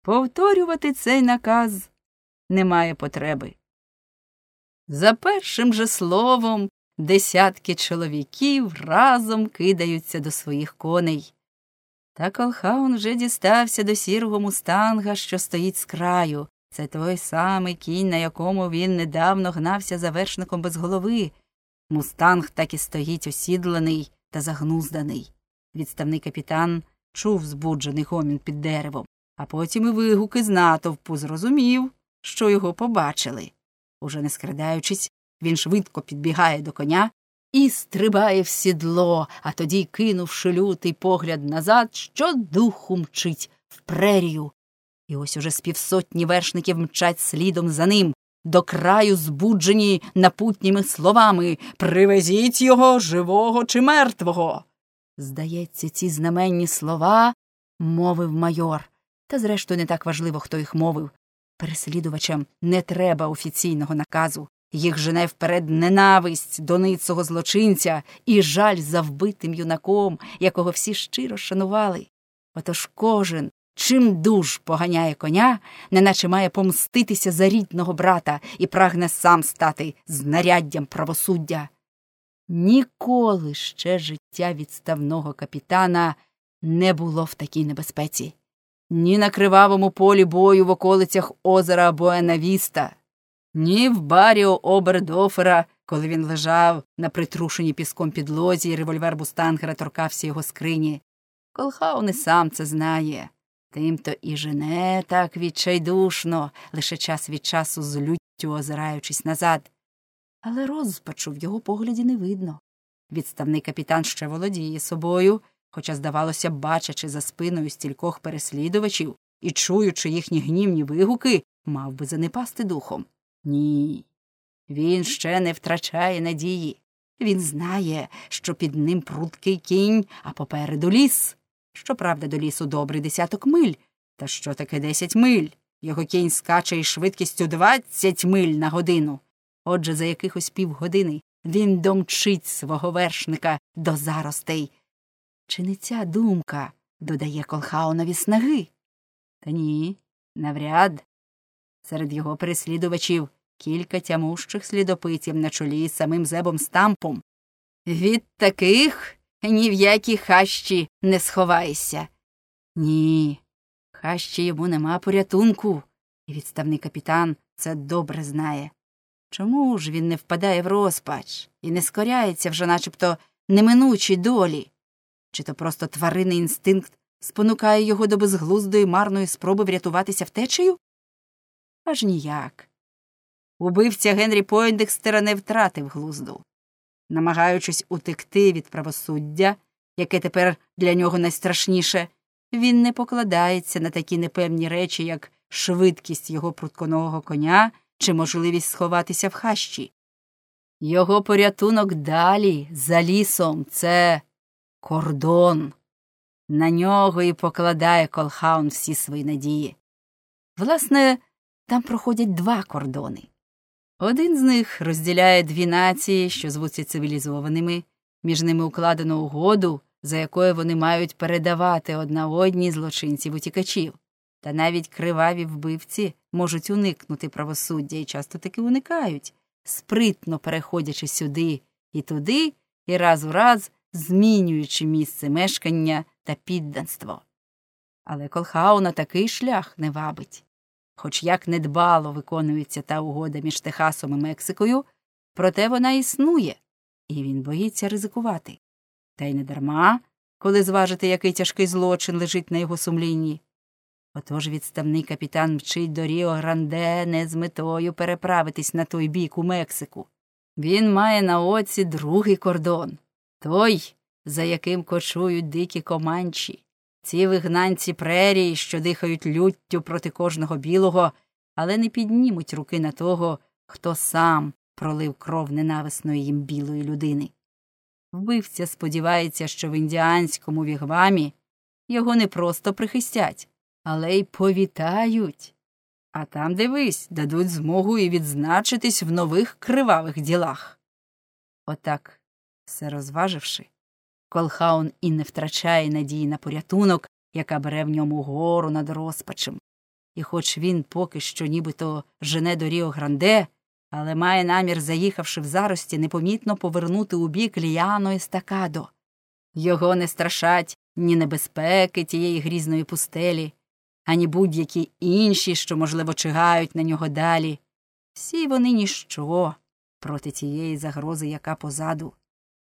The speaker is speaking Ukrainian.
Повторювати цей наказ немає потреби. За першим же словом десятки чоловіків разом кидаються до своїх коней. Та Колхаун вже дістався до сірого мустанга, що стоїть з краю. Це той самий кінь, на якому він недавно гнався за вершником без голови. Мустанг так і стоїть осідланий та загнузданий. Відставний капітан чув збуджений гомін під деревом, а потім і вигуки з натовпу зрозумів, що його побачили. Уже не скрадаючись, він швидко підбігає до коня і стрибає в сідло, а тоді, кинувши лютий погляд назад, щодуху мчить в прерію. І ось уже з 500 вершників мчать слідом за ним, до краю збуджені напутніми словами «Привезіть його, живого чи мертвого!». Здається, ці знаменні слова мовив майор. Та зрештою не так важливо, хто їх мовив. Переслідувачам не треба офіційного наказу. Їх жене вперед ненависть до ницого злочинця і жаль за вбитим юнаком, якого всі щиро шанували. Отож кожен, чим дуж поганяє коня, неначе має помститися за рідного брата і прагне сам стати знаряддям правосуддя. Ніколи ще життя відставного капітана не було в такій небезпеці. Ні на кривавому полі бою в околицях озера Буенавіста, ні в барі Обердофера, коли він лежав на притрушеній піском підлозі і револьвер Бустангера торкався його скрині. Колхаун і сам це знає. Тим-то і жене так відчайдушно, лише час від часу з люттю озираючись назад. Але розпачу в його погляді не видно. Відставний капітан ще володіє собою, хоча, здавалося, бачачи за спиною стількох переслідувачів і чуючи їхні гнівні вигуки, мав би занепасти духом. Ні, він ще не втрачає надії. Він знає, що під ним пруткий кінь, а попереду ліс. Щоправда, до лісу добрий 10 миль. Та що таке 10 миль? Його кінь скаче із швидкістю 20 миль на годину. Отже, за якихось півгодини він домчить свого вершника до заростей. Чи не ця думка додає Колхаунові снаги? Та ні, навряд. Серед його переслідувачів кілька тямущих слідопитів на чолі з самим Зебом Стампом. Від таких ні в які хащі не сховайся. Ні, в хащі йому нема порятунку, і відставний капітан це добре знає. Чому ж він не впадає в розпач і не скоряється вже начебто неминучій долі? Чи то просто тваринний інстинкт спонукає його до безглуздої марної спроби врятуватися втечею? Аж ніяк. Убивця Генрі Пойндекстера не втратив глузду. Намагаючись утекти від правосуддя, яке тепер для нього найстрашніше, він не покладається на такі непевні речі, як швидкість його прутконого коня чи можливість сховатися в хащі. Його порятунок далі, за лісом, це кордон. На нього і покладає Колхаун всі свої надії. Власне, там проходять 2 кордони. Один з них розділяє 2 нації, що звуться цивілізованими, між ними укладено угоду, за якою вони мають передавати одна одній злочинців-утікачів. Та навіть криваві вбивці можуть уникнути правосуддя і часто таки уникають, спритно переходячи сюди і туди, і раз у раз змінюючи місце мешкання та підданство. Але Колхауна такий шлях не вабить. Хоч як недбало виконується та угода між Техасом і Мексикою, проте вона існує, і він боїться ризикувати. Та й не дарма, коли зважити, який тяжкий злочин лежить на його сумлінні. Отож відставний капітан мчить до Ріо-Гранде не з метою переправитись на той бік у Мексику. Він має на оці другий кордон, той, за яким кочують дикі команчі. Ці вигнанці прерії, що дихають люттю проти кожного білого, але не піднімуть руки на того, хто сам пролив кров ненависної їм білої людини. Вбивця сподівається, що в індіанському вігвамі його не просто прихистять, але й повітають. А там, дивись, дадуть змогу і відзначитись в нових кривавих ділах. Отак, все розваживши, Колхаун і не втрачає надії на порятунок, яка бере в ньому гору над розпачем. і хоч він поки що нібито жене до Ріо-Гранде, але має намір, заїхавши в зарості, непомітно повернути у бік Ліано-Естакадо. Його не страшать ні небезпеки тієї грізної пустелі, ані будь-які інші, що, можливо, чигають на нього далі. Всі вони ніщо проти тієї загрози, яка позаду.